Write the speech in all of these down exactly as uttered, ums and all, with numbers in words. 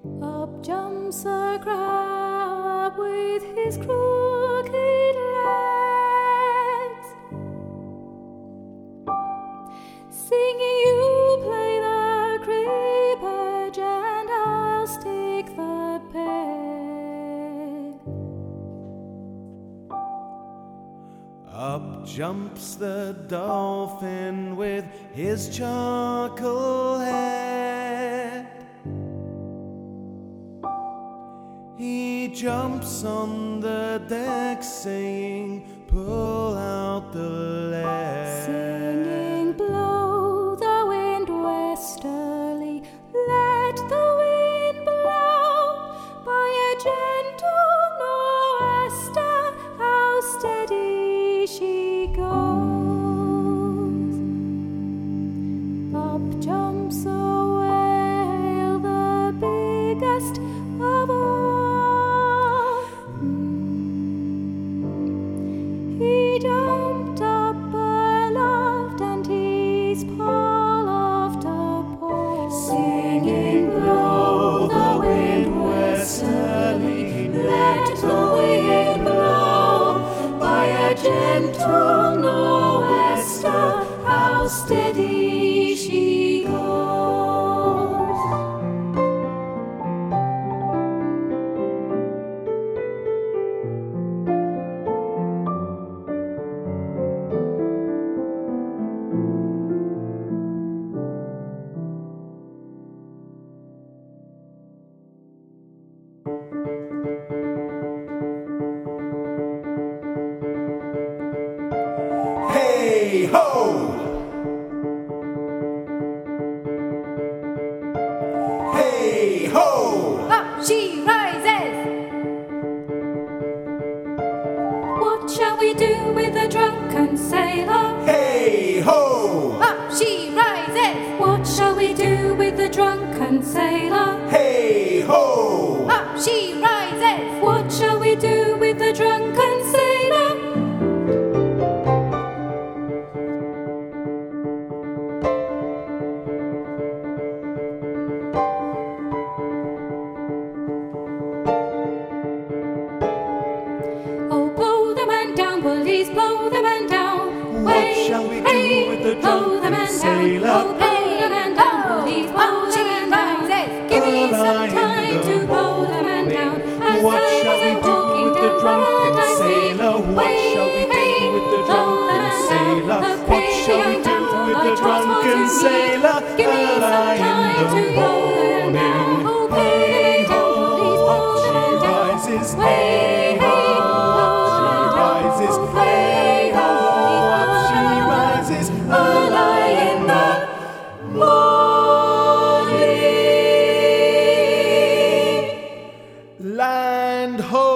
Up jumps a crab with his crooked legs, singing, "You play the cribbage and I'll stick the peg." Up jumps the dolphin with his charcoal head. He jumps on the deck saying, "Pull out the lead." Singing, "Blow the wind westerly, let the wind blow by a gentle nor'wester, how steady she goes." Up jumps a whale, the biggest of all. He jumped up aloft and his paw loved a paw, singing, "Blow the wind westerly, let the wind blow by a gentle nor'wester, how steady she goes." Hey ho! Hey ho! Up she rises. What shall we do with the drunken sailor? Hey ho! Up she rises. What shall we do with the drunken sailor? Hey ho! Up she rises. What shall we do with the drunken sailor? Oh, blow the man down, bullies, blow the man down. What Way, shall we do hey, with the blow the drunken man sailor? down. Oh, blow the man down, bullies, blow the man down. Give me some time to blow the man down. As What I shall we was do walking with the down drunken Paradise Street. sailor? What Way, shall we do hey, with the blow the drunken man sailor? down. What shall we do with the drunken sailor? Give me some Early time in to the blow the man down. morning. Oh, blow the man down, bullies, blow the man She down. rises. Way, hey, blow the She man down. rises. Oh, hey, ho, Up she rises. early in the morning. Land ho!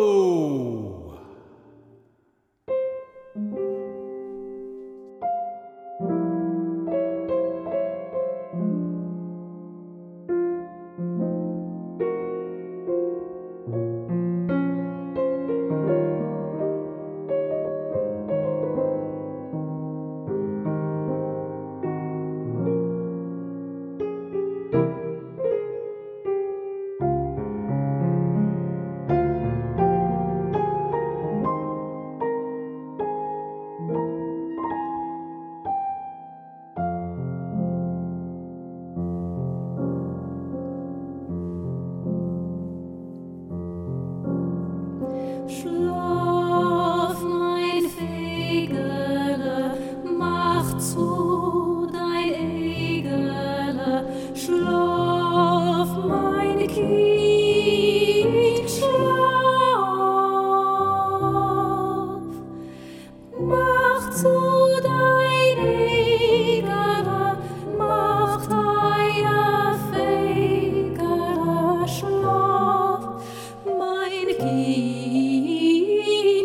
Schlaf, mein Vögele, mach zu dein Egele. Schlaf, mein Kind, schlaf. Mach zu dein Egele, mach deine Vögele. Schlaf, mein Kind,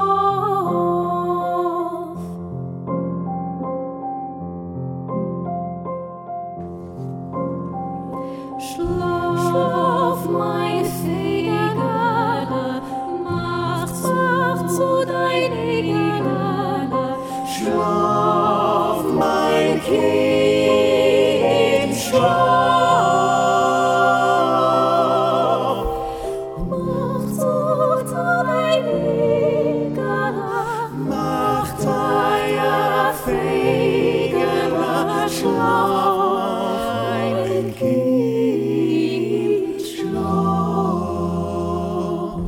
schlaf. Schlaf, mein Vögele, mach zu dein Egele. Schlaf, mein Kind, schlaf. Schlaf, Kind, Schlaf.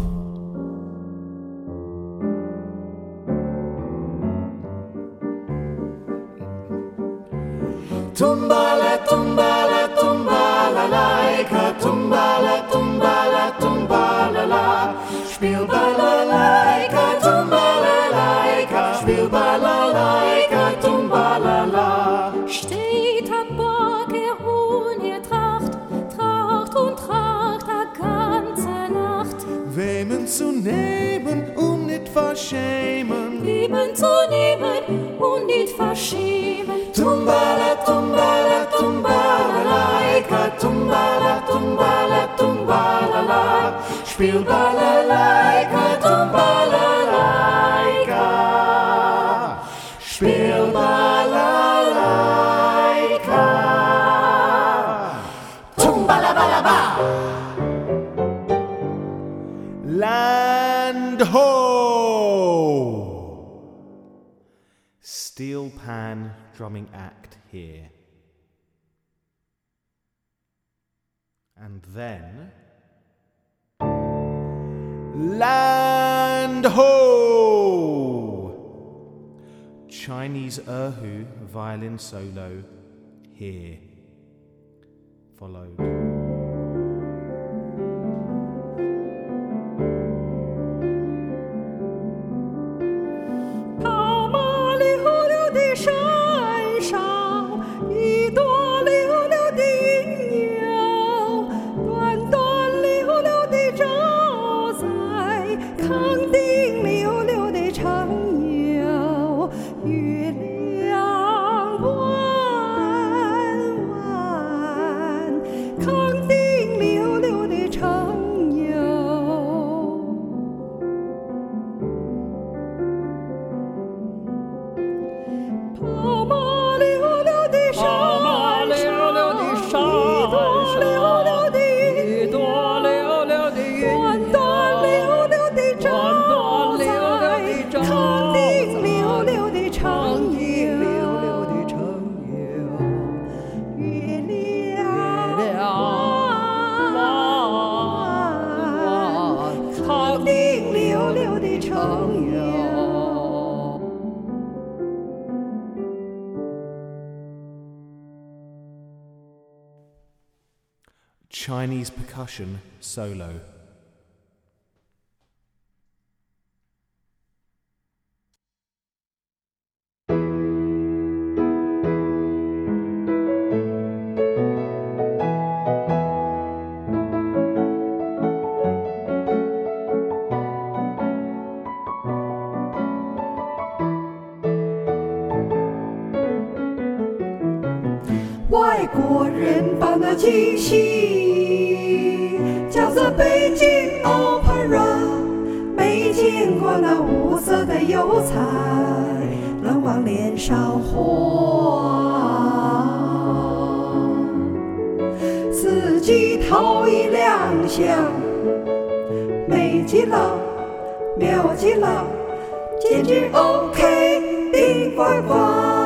Tumbala, tumbala, tumbala, laika, tumbala, tumbala, tumbala, la. Spiel balalaika, tumbala, laika, spiel balalaika, tumbala, la. Steht am Borg er und er tracht, tracht und tracht a ganze Nacht. Wemen zu nehmen und nicht verschämen. Lieben zu nehmen und nicht verschämen. Tumbala, tumbala, tumbala, laika, tumbala, tumbala, tumbala, la. Spiel balalaika, tumbala, laika. Spiel balalaika. Tumbala, balaba. Land ho! Steel pan drumming act here. And then land ho! Chinese erhu violin solo here. Followed. Chinese percussion solo. 外国人般的气息，叫做北京 Opera， 没见过那五色的油彩，能往脸上画。四季头一亮相，美极了，妙极了，简直 OK 的呱呱。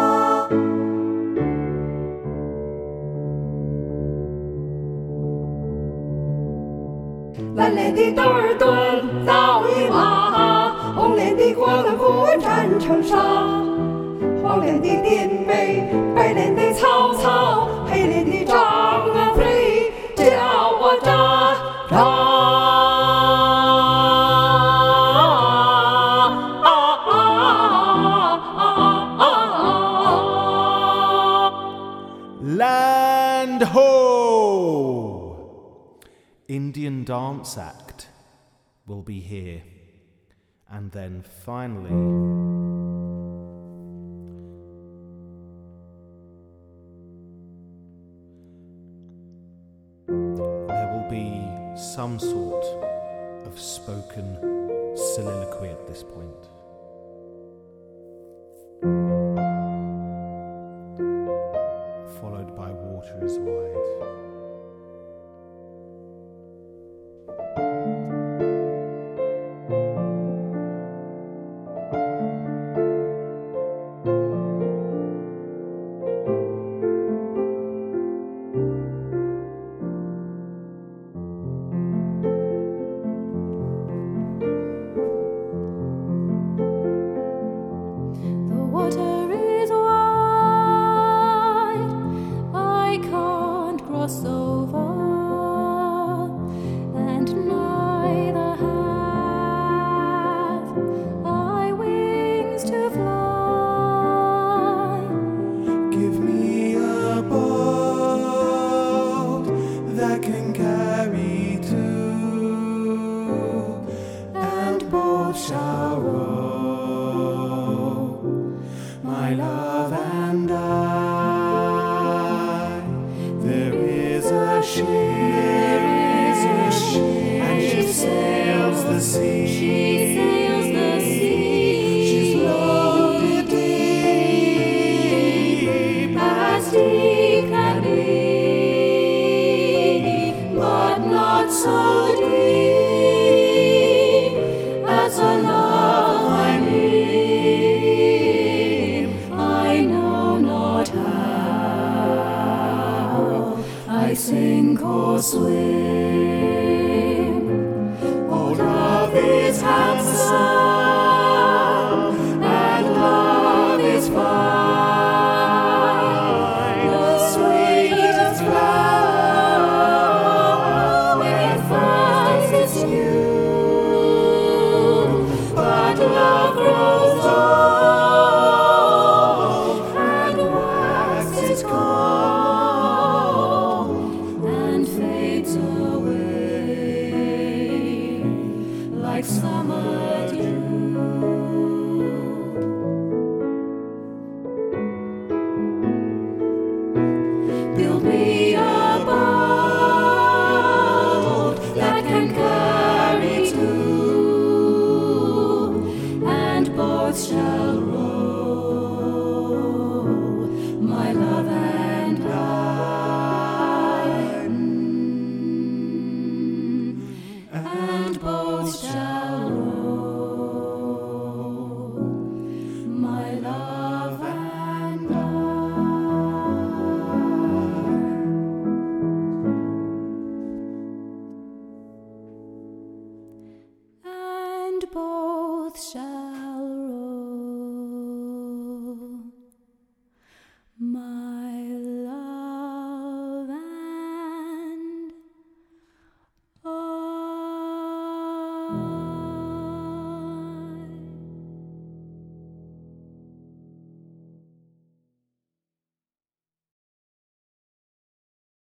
蓝脸的道尔顿倒一马，红脸的郭伦古战成沙，黄脸的典韦，白脸的曹操，黑脸的张阿飞，叫我喳喳 ！Land ho! Indian dance act will be here. And then finally, there will be some sort of spoken soliloquy at this point. Followed by Water is Wide. shall row, my love and I. There is a ship, there is a ship, and she sails the sea. She sails the sea. She's loaded deep, As deep can be, but not so deep as a love I need. I know not how I sink or swim. oh, love is handsome, And love is fine, the sweetest flower when first it's new. But love grows old and waxes cold and fades away like summer dew. Build me a boat that can carry two, and both shall row, my love and I. Mm. And both shall row, my love and I. And both shall row, my